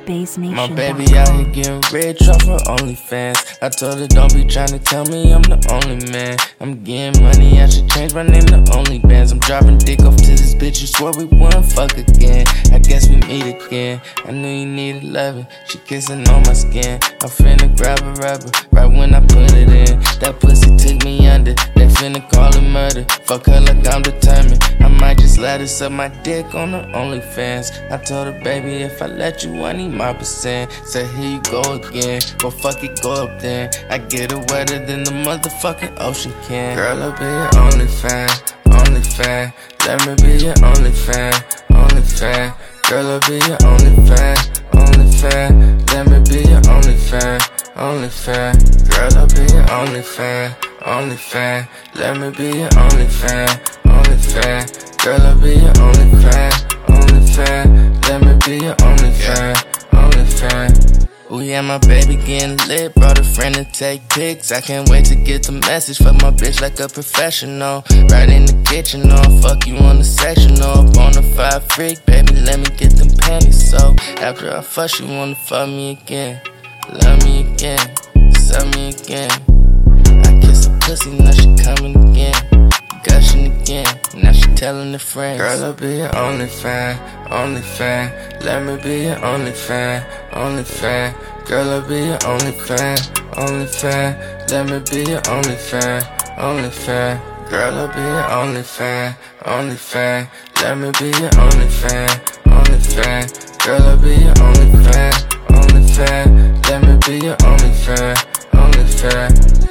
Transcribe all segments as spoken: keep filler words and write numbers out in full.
My baby out here getting rich off her OnlyFans. I told her don't be trying to tell me I'm the only man. I'm getting money, I should change my name to OnlyBands. I'm dropping dick off to this bitch, you swore we wouldn't fuck again. I guess we meet again. I knew you needed loving, she kissing on my skin. I'm finna grab a rubber right when I put it in. That pussy took me under, they finna call it murder. Fuck her like I'm determined, I might just let her suck my dick on her OnlyFans. I told her, baby, if I let you, I need my percent. Said, here you go again, go fuck it, go up then. I get it wetter than the motherfucking ocean can. Girl, I'll be your OnlyFans, OnlyFans. Let me be your OnlyFans, OnlyFans. Girl, I'll be your OnlyFans, OnlyFans. Let me be your OnlyFans, OnlyFans. Girl, I'll be your OnlyFans, OnlyFans. Let me be your OnlyFans, OnlyFans. Girl, I'll be your OnlyFans, OnlyFans. Let me be your OnlyFans, OnlyFans. Ooh yeah, my baby getting lit, brought a friend to take pics. I can't wait to get the message, fuck my bitch like a professional. Right in the kitchen, oh, fuck you on the section, oh, bonafide freak, baby, let me get them panties. So, after I fuss, you wanna fuck me again, love me again, suck me again. I kiss her pussy, now she coming again, gushing again, now she telling her friends. Girl, I'll be your OnlyFans, OnlyFans. Let me be your OnlyFans, OnlyFans. Girl, I'll be your OnlyFans, OnlyFans. Let me be your OnlyFans, OnlyFans. Girl, I'll be your OnlyFans, OnlyFans. Let me be your OnlyFans, OnlyFans. Girl, I'll be your OnlyFans, OnlyFans. Let me be your OnlyFans, OnlyFans.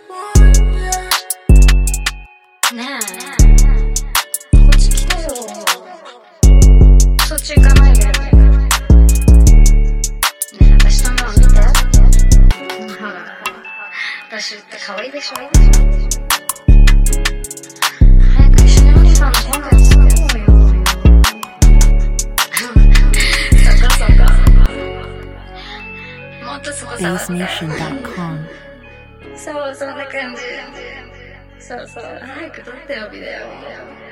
ねえ、こっち来てよ。そっち行かないで。ねえ、私との見て。ほら、私って可愛いでしょ。早く一緒におじさんの本で作ろうよ。そこそこ。もっとそこそこ。ベースネーションドットコム。そう、そんな感じ。そうそう、早く撮ってよ、ビデオ。